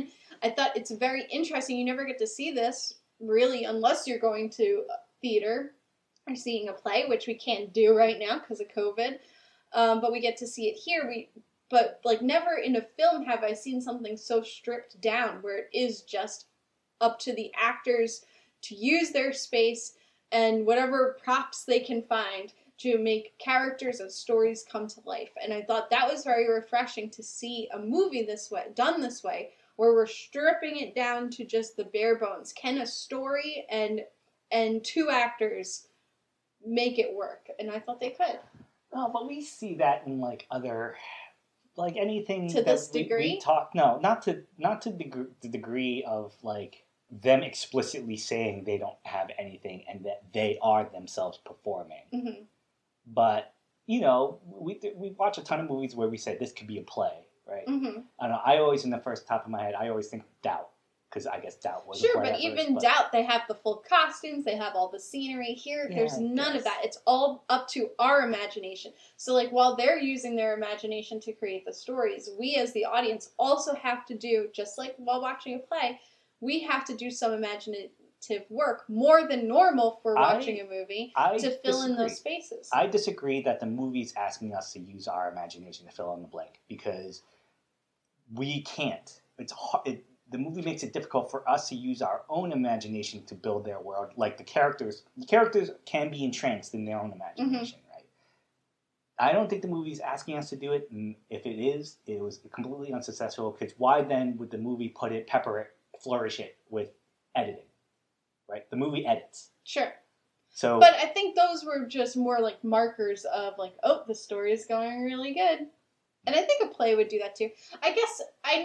I thought it's very interesting. You never get to see this, really, unless you're going to theater or seeing a play, which we can't do right now because of COVID. But we get to see it here. But like never in a film have I seen something so stripped down where it is just up to the actors to use their space and whatever props they can find to make characters and stories come to life. And I thought that was very refreshing to see a movie this way, done this way, where we're stripping it down to just the bare bones. Can a story and two actors make it work? And I thought they could. Well, but we see that in like other, like anything to this degree. We talk. No, not to the degree of like them explicitly saying they don't have anything and that they are themselves performing. Mm-hmm. But you know, we watch a ton of movies where we say this could be a play, right? Mm-hmm. I don't know. I always, in the first top of my head, I always think Doubt, because I guess Doubt was sure, a play but even Doubt, they have the full costumes, they have all the scenery. Here, there's none of that. It's all up to our imagination. So, like, while they're using their imagination to create the stories, we as the audience also have to do, just like while watching a play, we have to do some imaginative work more than normal for watching a movie to fill in those spaces. I disagree that the movie's asking us to use our imagination to fill in the blank, because we can't. It's hard. The movie makes it difficult for us to use our own imagination to build their world. Like the characters can be entranced in their own imagination, right? I don't think the movie's asking us to do it. And if it is, it was completely unsuccessful. Because why then would the movie flourish it with editing? Right? The movie edits. Sure. So, but I think those were just more like markers of like, oh, the story is going really good. And I think a play would do that too. I guess I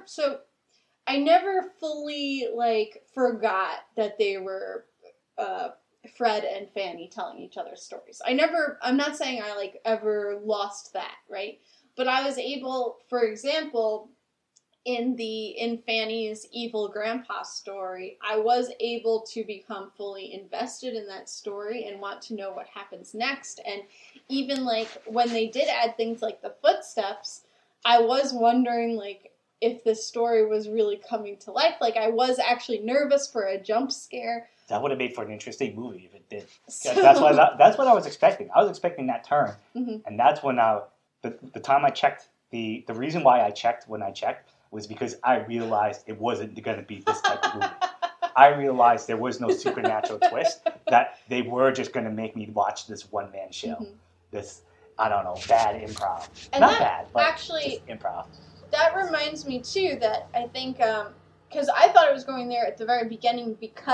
never fully like forgot that they were Fred and Fanny telling each other stories. I'm not saying I like ever lost that, right? But I was able, for example, in Fanny's evil grandpa story, I was able to become fully invested in that story and want to know what happens next. And even like when they did add things like the footsteps, I was wondering like if this story was really coming to life. Like I was actually nervous for a jump scare. That would have made for an interesting movie if it did. So, that's what I was expecting. I was expecting that turn, and that's when the time I checked the reason why I checked when I checked was because I realized it wasn't going to be this type of movie. I realized there was no supernatural twist, that they were just going to make me watch this one-man show. This, I don't know, bad improv. And not bad, but actually, just improv. That reminds me, too, that I think, because I thought it was going there at the very beginning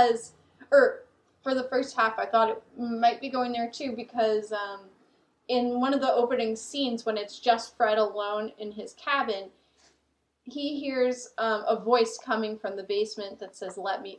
for the first half, I thought it might be going there, too, because in one of the opening scenes, when it's just Fred alone in his cabin, he hears a voice coming from the basement that says, let me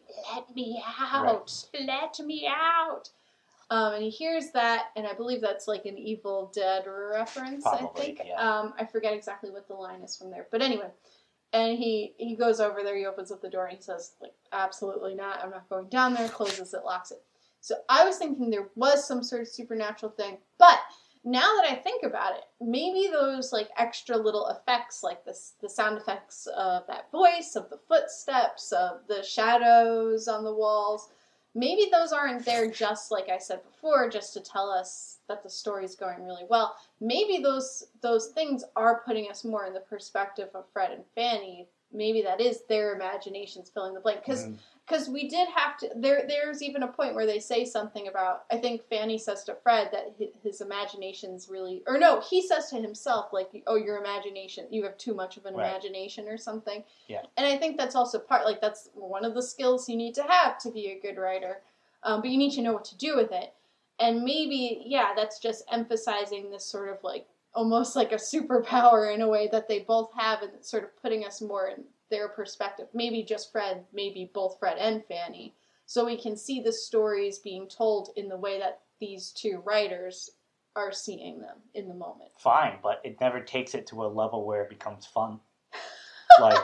out, right. Let me out. And he hears that, and I believe that's like an Evil Dead reference, probably, I think. Yeah. I forget exactly what the line is from there. But anyway, and he goes over there, he opens up the door, and he says, like, absolutely not, I'm not going down there, closes it, locks it. So I was thinking there was some sort of supernatural thing, but now that I think about it, maybe those like extra little effects, like the sound effects of that voice, of the footsteps, of the shadows on the walls, maybe those aren't there just like I said before, just to tell us that the story's going really well. Maybe those things are putting us more in the perspective of Fred and Fanny. Maybe that is their imaginations filling the blank. Because we did have to... There's even a point where they say something about... I think Fanny says to Fred that his imagination's really... Or no, he says to himself, like, oh, your imagination, you have too much of an imagination or something. Yeah. And I think that's also part... Like, that's one of the skills you need to have to be a good writer. But you need to know what to do with it. And maybe, yeah, that's just emphasizing this sort of, like, almost like a superpower in a way that they both have, and sort of putting us more in their perspective. Maybe just Fred, maybe both Fred and Fanny. So we can see the stories being told in the way that these two writers are seeing them in the moment. Fine, but it never takes it to a level where it becomes fun. Like,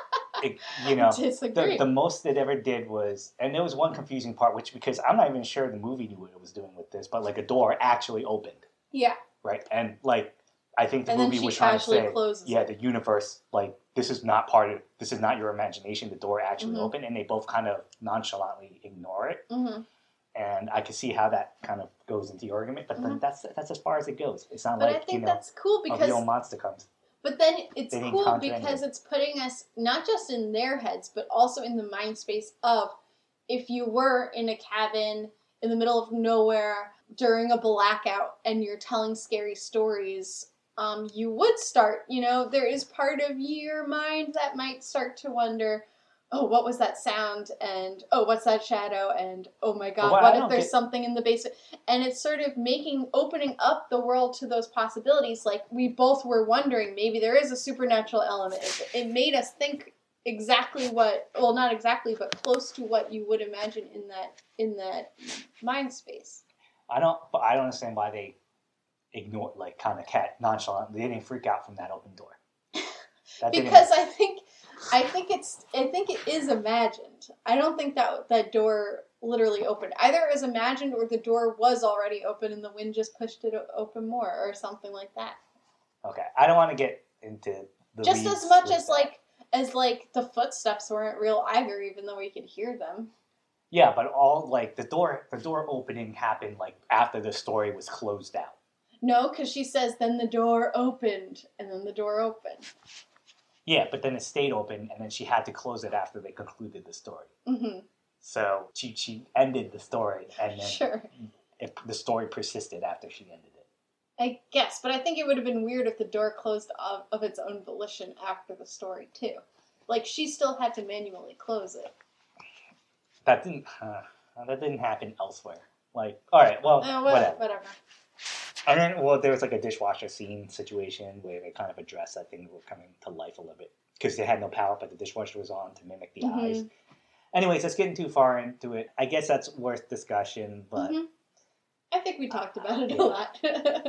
the most it ever did was, and there was one confusing part, which, because I'm not even sure the movie knew what it was doing with this, but like a door actually opened. Yeah. Right? And like, I think the And then movie she was trying to casually say, closes yeah, it. the universe, like, this is not your imagination. The door actually Mhm. opened, and they both kind of nonchalantly ignore it. Mm-hmm. And I can see how that kind of goes into the argument, but then that's as far as it goes. It's not But like, I think that's cool a because real monster comes. But then it's They didn't cool conjure because anything. it's putting us not just in their heads, but also in the mind space of if you were in a cabin in the middle of nowhere during a blackout and you're telling scary stories, you would start, there is part of your mind that might start to wonder, oh, what was that sound? And, oh, what's that shadow? And, oh my God, Well, what if there's something in the basement? And it's sort of opening up the world to those possibilities. Like we both were wondering, maybe there is a supernatural element. It made us think exactly not exactly, but close to what you would imagine in that mind space. I don't understand why they ignore, like, kind of nonchalant. They didn't freak out from that open door. Because I think it is imagined. I don't think that door literally opened. Either it was imagined or the door was already open and the wind just pushed it open more or something like that. Okay, I don't want to get into the just weeds as much with as that. as the footsteps weren't real either, even though we could hear them. Yeah, but all like the door opening happened like after the story was closed out. No, because she says then the door opened and then the door opened. Yeah, but then it stayed open, and then she had to close it after they concluded the story. Mm-hmm. So she ended the story, and then Sure. The story persisted after she ended it. I guess, but I think it would have been weird if the door closed of its own volition after the story too. Like she still had to manually close it. That didn't happen elsewhere. Like, all right, well, whatever. And then, there was like a dishwasher scene situation where they kind of addressed that things were coming to life a little bit because they had no power, but the dishwasher was on to mimic the eyes. Anyways, let's getting too far into it. I guess that's worth discussion, but I think we talked about it a lot.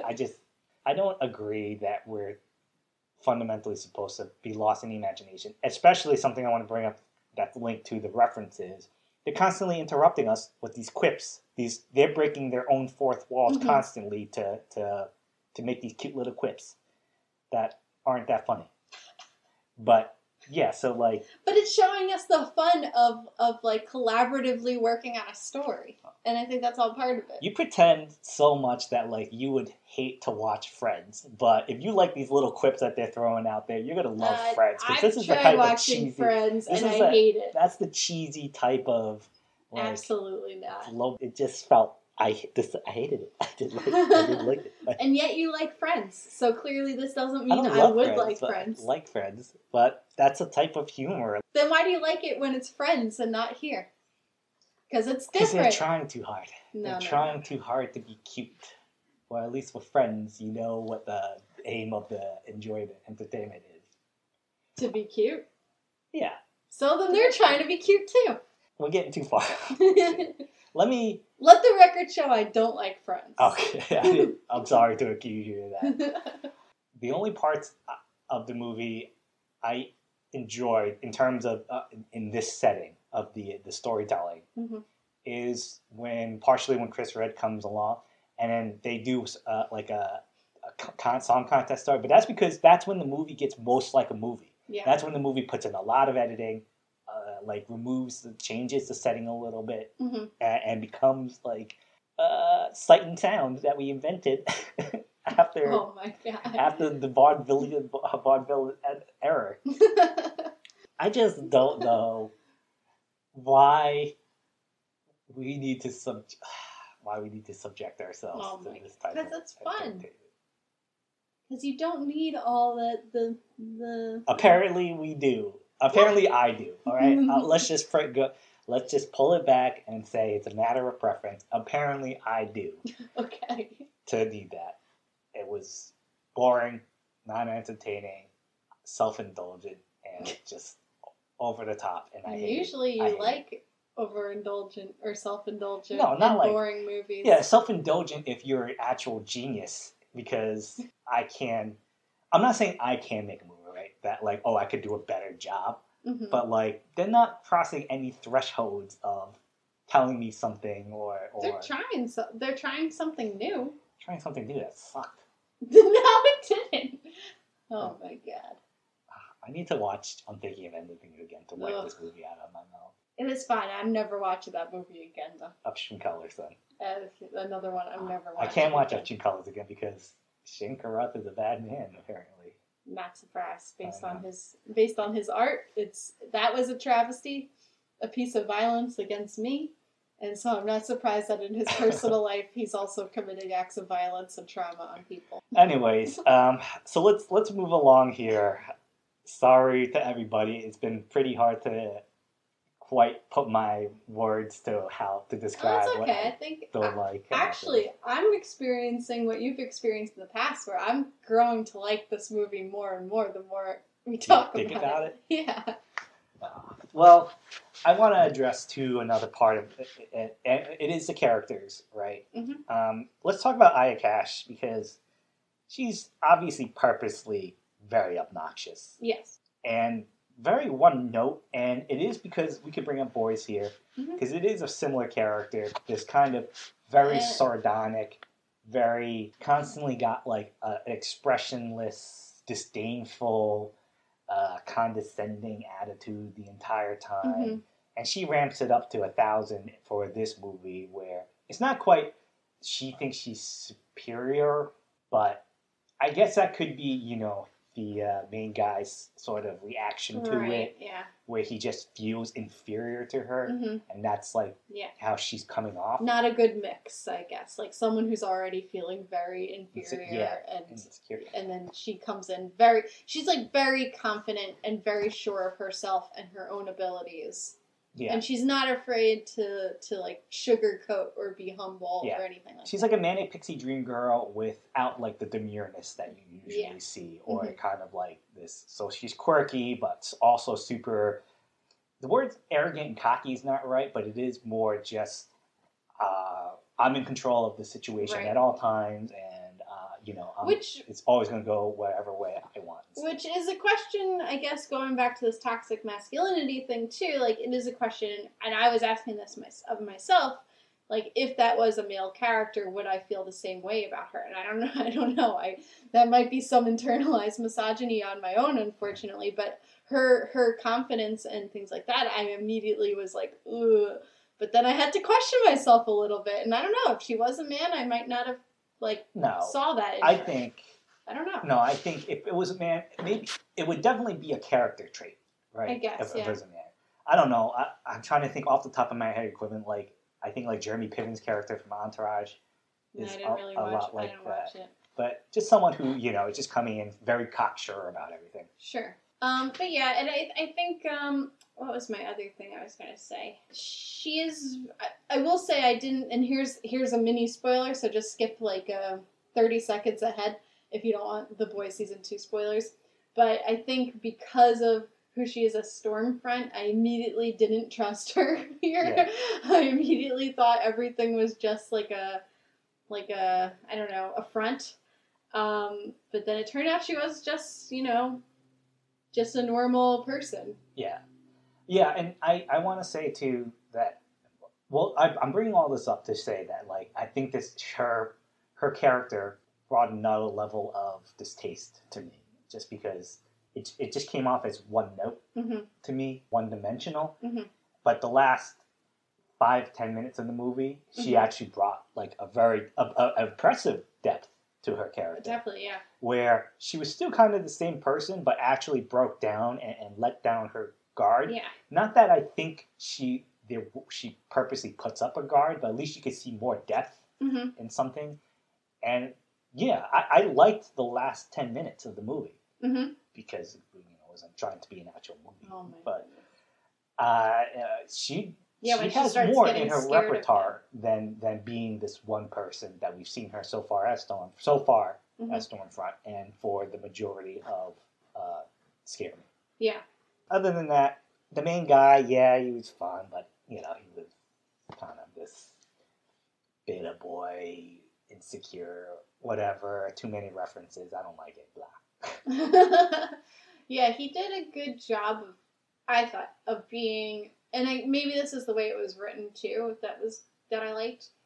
I don't agree that we're fundamentally supposed to be lost in the imagination, especially something I want to bring up that's linked to the references. They're constantly interrupting us with these quips. They're breaking their own fourth walls constantly to make these cute little quips that aren't that funny. But yeah, so like. But it's showing us the fun of like collaboratively working on a story, and I think that's all part of it. You pretend so much that like you would hate to watch Friends, but if you like these little quips that they're throwing out there, you're gonna love Friends. I've this is the tried type watching of cheesy, Friends, and I hate it. That's the cheesy type of. Like, absolutely not. It just felt. I hated it. I didn't like it. And yet you like Friends, so clearly this doesn't mean I would Friends, like Friends. I like Friends, but that's a type of humor. Then why do you like it when it's Friends and not here? Because it's different. Because they're trying too hard. They're trying too hard to be cute. Or at least with Friends, you know what the aim of the entertainment is. To be cute? Yeah. So then they're trying to be cute too. We're getting too far. Let the record show I don't like Friends. Okay. I'm sorry to accuse you of that. The only parts of the movie I enjoyed in terms of in this setting of the storytelling is when Chris Red comes along and then they do like a song contest story. But that's because that's when the movie gets most like a movie. Yeah. That's when the movie puts in a lot of editing. Changes the setting a little bit and becomes like sight and sound that we invented after after the vaudeville era. I just don't know why we need to subject ourselves to this type of because it's fun. Because you don't need all the. Apparently, we do. Apparently, I do. All right, let's just pull it back and say it's a matter of preference. Apparently, I do. Okay. To do that, it was boring, not entertaining, self-indulgent, and just over the top. And I usually you like overindulgent or self-indulgent. No, not like boring movies. Yeah, self-indulgent if you're an actual genius, because I'm not saying I can make a movie. That like, I could do a better job, but like they're not crossing any thresholds of telling me something or they're trying something new. Trying something new that sucked. it didn't. Oh my god. I need to watch I'm Thinking of Ending It Again to wipe Ugh. this movie out of my mouth. It was fine. I'm never watching that movie again, though. Upstream Colors, then. Another one I'm never I watching. can't watch again. Upstream Colors again because Shane Carruth is a bad man, apparently. Not surprised. Based I on know. his art, that was a travesty, a piece of violence against me, and so I'm not surprised that in his personal life he's also committing acts of violence and trauma on people. Anyways, so let's move along here. Sorry to everybody. It's been pretty hard to quite put my words to how to describe That's what okay. I I think don't like. about actually I'm experiencing what you've experienced in the past, where I'm growing to like this movie more and more the more we talk think about about it. Yeah. this. Well, I want to address to another part of it. It is the characters, right? Mhm. Let's talk about Aya Cash because she's obviously purposely very obnoxious Yes. and very one note, and it is because we could bring up boys here Mhm. because it is a similar character. This kind of very And- sardonic, very constantly got like an expressionless, disdainful, condescending attitude the entire time, Mhm. and she ramps it up to 1,000 for this movie, where it's not quite. She thinks she's superior, but I guess that could be, the main guy's sort of reaction to Right. it, Yeah. where he just feels inferior to her, Mhm. and that's like Yeah. how she's coming off. Not a good mix, I guess. Like someone who's already feeling very It's- inferior, yeah, and insecure. then she comes in she's like very confident and very sure of herself and her own abilities. Yeah, And she's not afraid to like sugarcoat or be humble Yeah. or anything like she's that. like a manic pixie dream girl without like the demureness that you usually Yeah. see, or Mhm. kind of like this. So she's quirky, but also super. The word arrogant and cocky is not right, but it is more just I'm in control of the situation Right. at all times, and Which it's always going to go whatever way I want. Which is a question, I guess, going back to this toxic masculinity thing too. Like, it is a question, and I was asking this of myself. Like, if that was a male character, would I feel the same way about her? And I don't know. I don't know. That might be some internalized misogyny on my own, unfortunately. But her confidence and things like that, I immediately was like, ugh. But then I had to question myself a little bit, and I don't know, if she was a man, I might not have No, saw that. In I her. think. I don't know. No, I think if it was a man, maybe it would definitely be a character trait, right? I guess, if it yeah. was a man. I don't know. I'm trying to think off the top of my head equivalent. Like, I think like Jeremy Piven's character from Entourage No, is I didn't really a watch. lot like I didn't that. watch it. But just someone who, is just coming in very cocksure about everything. Sure. But yeah, and I think, what was my other thing I was going to say? She is, I will say I didn't, and here's a mini spoiler, so just skip like 30 seconds ahead if you don't want the Boys Season 2 spoilers. But I think because of who she is as Stormfront, I immediately didn't trust her here. Yeah. I immediately thought everything was just like a I don't know, a front. But then it turned out she was just a normal person. Yeah. Yeah, and I want to say, too, that, well, I'm bringing all this up to say that, like, I think her character brought another level of distaste to me, just because it just came off as one note Mm-hmm. to me, one-dimensional. Mm-hmm. But the last 5-10 minutes of the movie, she Mhm. actually brought, like, a very impressive depth to her character. Definitely, yeah. Where she was still kind of the same person, but actually broke down and let down her guard. Yeah. Not that I think she purposely puts up a guard, but at least you could see more depth Mm-hmm. in something. And yeah, I liked the last 10 minutes of the movie Mm-hmm. because it wasn't trying to be an actual movie. Oh my But she when she has starts more in getting her scared of repertoire than being this one person that we've seen her so far as Mhm. as Stormfront, and for the majority of Scare Me. Yeah. Other than that, the main guy, yeah, he was fun, but he was kind of this beta boy, insecure, whatever. Too many references. I don't like it. Blah. Yeah, he did a good job I thought, of being, and maybe this is the way it was written too, that I liked.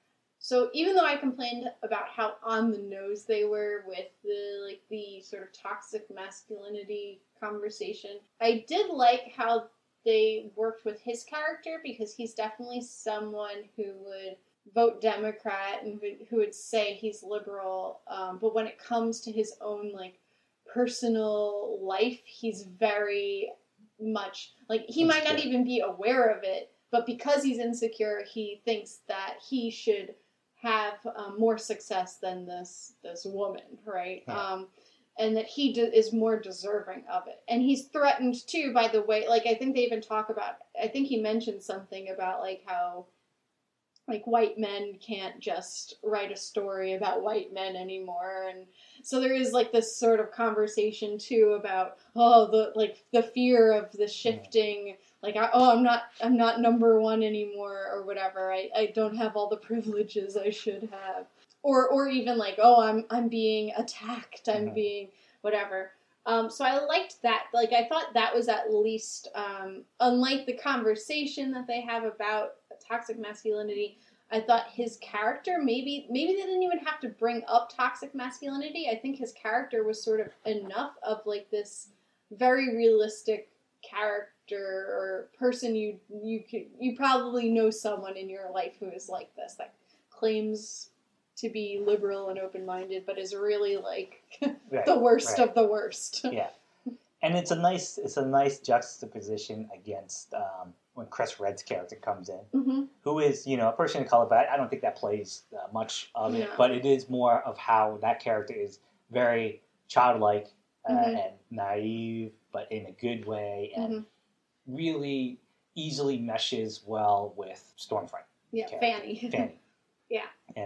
So even though I complained about how on the nose they were with the sort of toxic masculinity conversation, I did like how they worked with his character, because he's definitely someone who would vote Democrat and who would say he's liberal, but when it comes to his own like personal life, he's very much like, he might not even be aware of it, but because he's insecure, he thinks that he should have more success than this woman, right? Yeah. And that he is more deserving of it. And he's threatened, too, by the way, like, I think they even talk about, I think he mentioned something about, like, how, like, white men can't just write a story about white men anymore. And so there is, like, this sort of conversation, too, about, the fear of the shifting, like, I'm not number one anymore, or whatever. I don't have all the privileges I should have. Or even like, I'm being attacked, I'm being whatever. So I liked that. Like, I thought that was at least, unlike the conversation that they have about toxic masculinity, I thought his character, maybe they didn't even have to bring up toxic masculinity. I think his character was sort of enough of like this very realistic character or person. You probably know someone in your life who is like this, that claims to be liberal and open-minded, but is really like the worst of the worst. Yeah, and it's a nice juxtaposition against when Chris Redd's character comes in, who is a person of color, but I don't think that plays much of it. But it is more of how that character is very childlike and naive, but in a good way, and really easily meshes well with Stormfront. Yeah, Fanny. Yeah,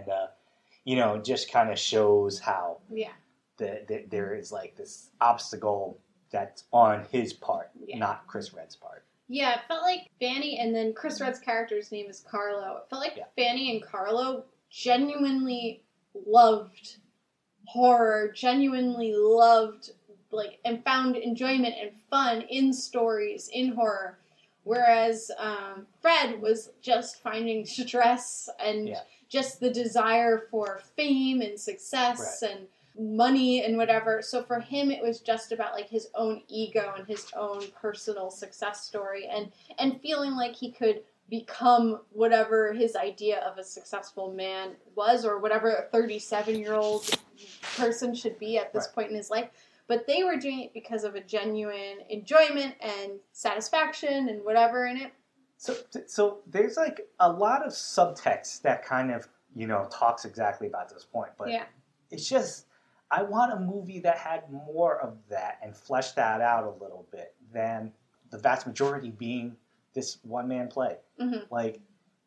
and just kind of shows how there is like this obstacle that's on his part, not Chris Redd's part. Yeah, it felt like Fanny, and then Chris Redd's character's name is Carlo. It felt like Fanny and Carlo genuinely loved horror, genuinely loved and found enjoyment and fun in stories, in horror. Whereas Fred was just finding stress and just the desire for fame and success and money and whatever. So for him, it was just about like his own ego and his own personal success story, and feeling like he could become whatever his idea of a successful man was, or whatever a 37-year-old person should be at this point in his life. But they were doing it because of a genuine enjoyment and satisfaction and whatever in it. So there's like a lot of subtext that kind of, talks exactly about this point. But it's just, I want a movie that had more of that and fleshed that out a little bit than the vast majority being this one-man play. Like,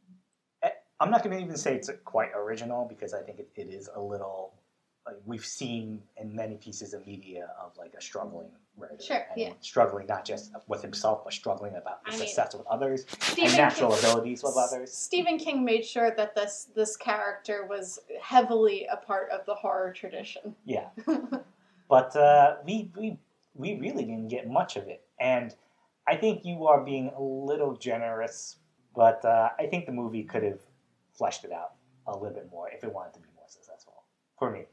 I'm not going to even say it's quite original, because I think it is a little... Like we've seen in many pieces of media of like a struggling writer, struggling not just with himself, but struggling about the success with others and natural abilities with others. Stephen King made sure that this character was heavily a part of the horror tradition. Yeah, but we really didn't get much of it, and I think you are being a little generous. But I think the movie could have fleshed it out a little bit more if it wanted to be more successful for me.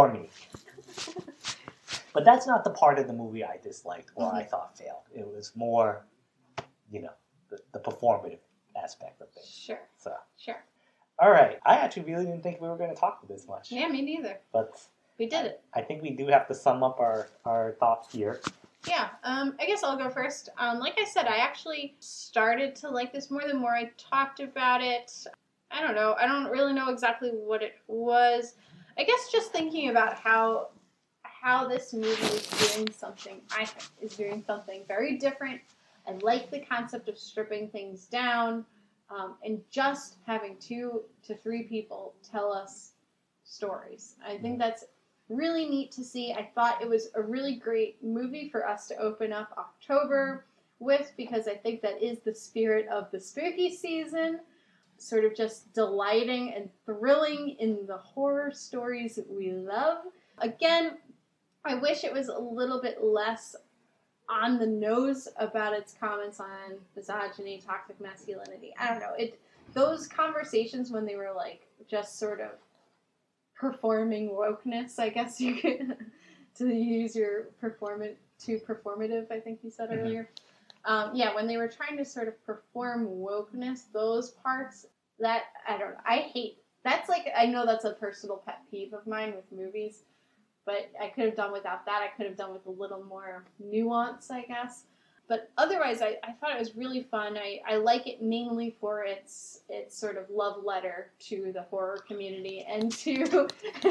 But that's not the part of the movie I disliked or I thought failed. It was more, the performative aspect of things. Sure. Sure. All right. I actually really didn't think we were going to talk this much. Yeah, me neither. But we did it. I think we do have to sum up our thoughts here. Yeah, I guess I'll go first. Like I said, I actually started to like this more the more I talked about it. I don't know. I don't really know exactly what it was. I guess just thinking about how this movie is doing something, I think, is doing something very different. I like the concept of stripping things down and just having 2 to 3 people tell us stories. I think that's really neat to see. I thought it was a really great movie for us to open up October with, because I think that is the spirit of the spooky season. Sort of just delighting and thrilling in the horror stories that we love. Again, I wish it was a little bit less on the nose about its comments on misogyny, toxic masculinity. I don't know. those conversations when they were like just sort of performing wokeness, I guess you could, to use your performative, I think you said earlier. When they were trying to sort of perform wokeness, those parts, that, I don't know, I hate, that's like, I know that's a personal pet peeve of mine with movies, but I could have done without that. I could have done with a little more nuance, I guess. But otherwise, I thought it was really fun. I like it mainly for its sort of love letter to the horror community and to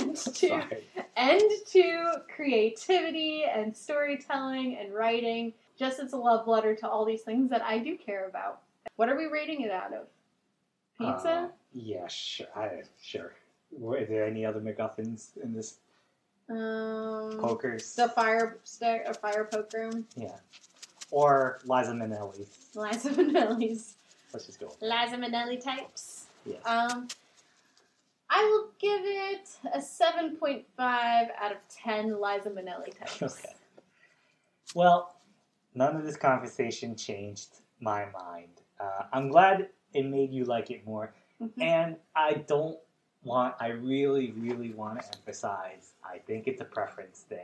creativity and storytelling and writing. Just as a love letter to all these things that I do care about. What are we rating it out of? Pizza? Yeah, sure. Sure. Are there any other MacGuffins in this? Pokers. The fire poker. Yeah. Or Liza Minnelli's. Liza Minnelli's. Let's just go. Liza Minnelli types. Yes. I will give it a 7.5 out of 10 Liza Minnelli types. Okay. Well, none of this conversation changed my mind. I'm glad it made you like it more. Mm-hmm. And I really, really want to emphasize, I think it's a preference thing.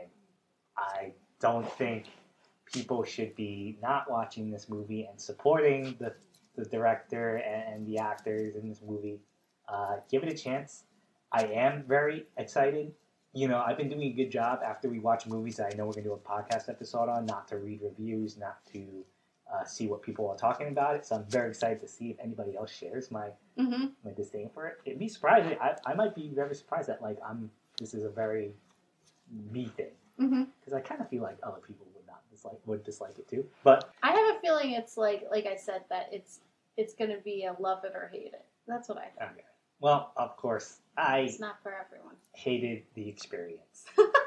I don't think people should be not watching this movie and supporting the director and the actors in this movie. Give it a chance. I am very excited. I've been doing a good job after we watch movies that I know we're going to do a podcast episode on, not to read reviews, not to see what people are talking about it. So I'm very excited to see if anybody else shares my disdain for it. It'd be surprising. I might be very surprised that this is a very me thing. Because I kind of feel like other people would dislike it too. But I have a feeling it's like I said, that it's going to be a love it or hate it. That's what I think. Okay. Well, of course, it's not for everyone. Hated the experience.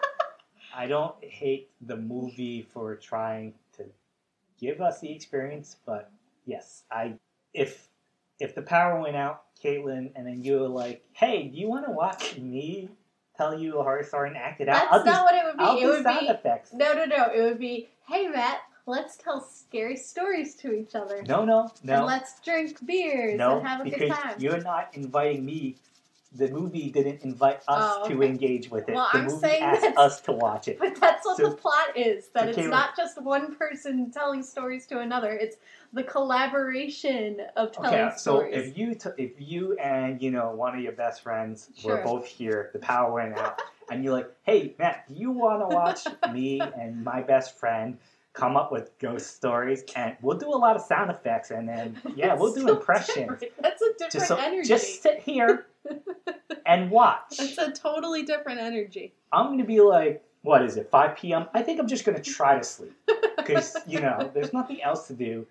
I don't hate the movie for trying to give us the experience, but yes, if the power went out, Caitlin, and then you were like, "Hey, do you want to watch me tell you a horror story and act it out?" That's not what it would be. I'll it do would sound be effects. No. It would be, "Hey, Matt, let's tell scary stories to each other. No. And let's drink beers and have a good time." Because you're not inviting me. The movie didn't invite us to engage with it. Well, the I'm movie saying asked us to watch it. But that's what the plot is. That it's Caitlin, not just one person telling stories to another. It's the collaboration of telling stories. So if you and one of your best friends were both here, the power went out, and you're like, "Hey, Matt, do you want to watch me and my best friend come up with ghost stories, and we'll do a lot of sound effects, and then we'll do impressions." That's a different energy. Just sit here and watch. It's a totally different energy. I'm going to be like, what is it, 5 p.m.? I think I'm just going to try to sleep. Because, there's nothing else to do.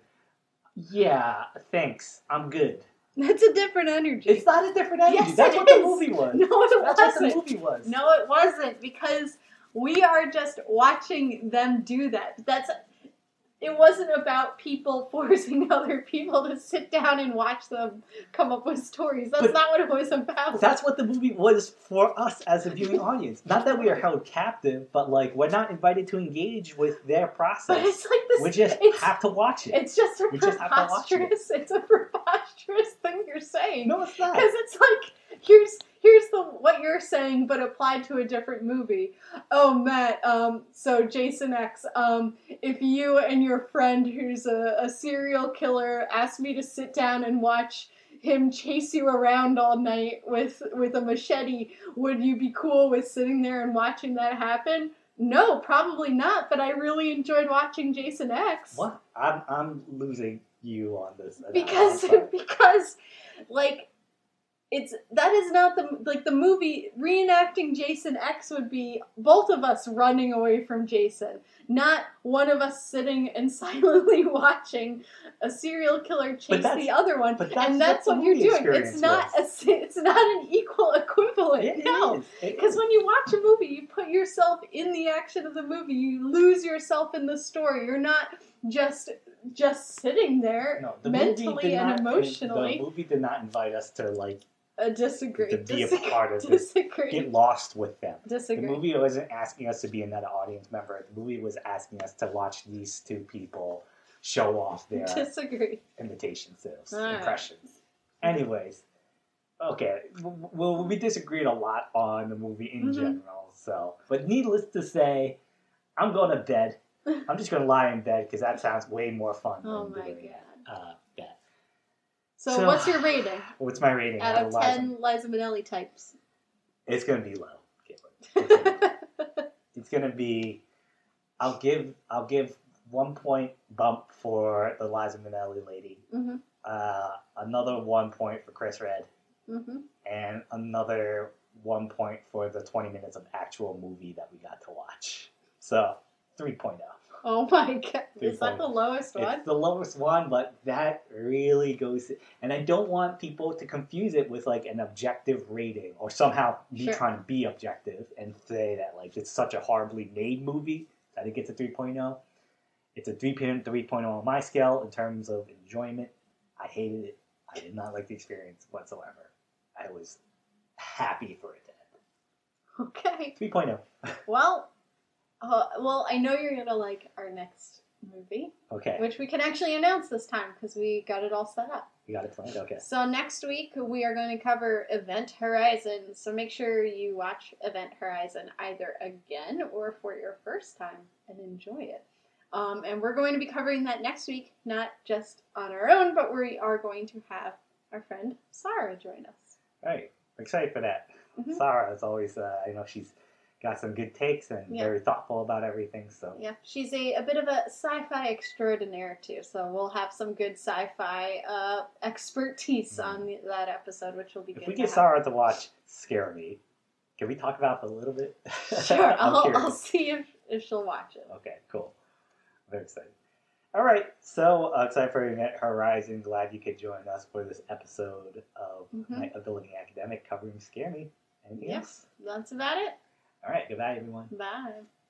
Yeah, thanks. I'm good. That's a different energy. It's not a different energy. Yes, That's what the movie was. No, it wasn't. That's what the movie was. No, it wasn't. Because we are just watching them do that. It wasn't about people forcing other people to sit down and watch them come up with stories. That's not what it was about. That's what the movie was for us as a viewing audience. Not that we are held captive, but we're not invited to engage with their process. But it's like this. We just have to watch it. It's just preposterous. It's a preposterous thing you're saying. No, it's not. Because it's like, here's what you're saying, but applied to a different movie. Oh, Matt, so Jason X, if you and your friend who's a serial killer asked me to sit down and watch him chase you around all night with a machete, would you be cool with sitting there and watching that happen? No, probably not, but I really enjoyed watching Jason X. What? I'm losing you on this. Because that is not the movie. Reenacting Jason X would be both of us running away from Jason, not one of us sitting and silently watching a serial killer chase the other one. And that's what you're doing. It's not an equal equivalent. No, because when you watch a movie, you put yourself in the action of the movie. You lose yourself in the story. You're not just sitting there mentally and emotionally. The movie did not invite us to disagree. To be a part of this. Get lost with them. Disagree. The movie wasn't asking us to be another audience member. The movie was asking us to watch these two people show off their imitation sales, impressions. Anyways, okay, well, we disagreed a lot on the movie in general, so. But needless to say, I'm going to bed. I'm just going to lie in bed because that sounds way more fun than doing that. So what's your rating? What's my rating? Out of 10 Liza Minnelli types. It's going to be low, Caitlin. It's going to be... I'll give 1 point bump for the Liza Minnelli lady. Mm-hmm. Another 1 point for Chris Red. Mm-hmm. And another 1 point for the 20 minutes of actual movie that we got to watch. So, 3.0. Oh my god. Is that the lowest one? It's the lowest one, but that really goes... And I don't want people to confuse it with like an objective rating or somehow me trying to be objective and say that like it's such a horribly made movie that it gets a 3.0. It's a 3.0 on my scale in terms of enjoyment. I hated it. I did not like the experience whatsoever. I was happy for it to end. Okay. 3.0. Well, I know you're going to like our next movie. Okay. Which we can actually announce this time because we got it all set up. You got it planned? Okay. So next week we are going to cover Event Horizon. So make sure you watch Event Horizon either again or for your first time and enjoy it. And we're going to be covering that next week, not just on our own, but we are going to have our friend Sarah join us. All right. I'm excited for that. Mm-hmm. Sarah is always, I know she's got some good takes and very thoughtful about everything. So yeah, she's a bit of a sci-fi extraordinaire too. So we'll have some good sci-fi expertise on that episode, which will be good. If we get Sarah to watch Scare Me, can we talk about it a little bit? Sure, I'll see if she'll watch it. Okay, cool. Very excited. All right, so excited for Event Horizon. Glad you could join us for this episode of Night of the Living Academic covering Scare Me. Anything else? That's about it. All right, goodbye, everyone. Bye.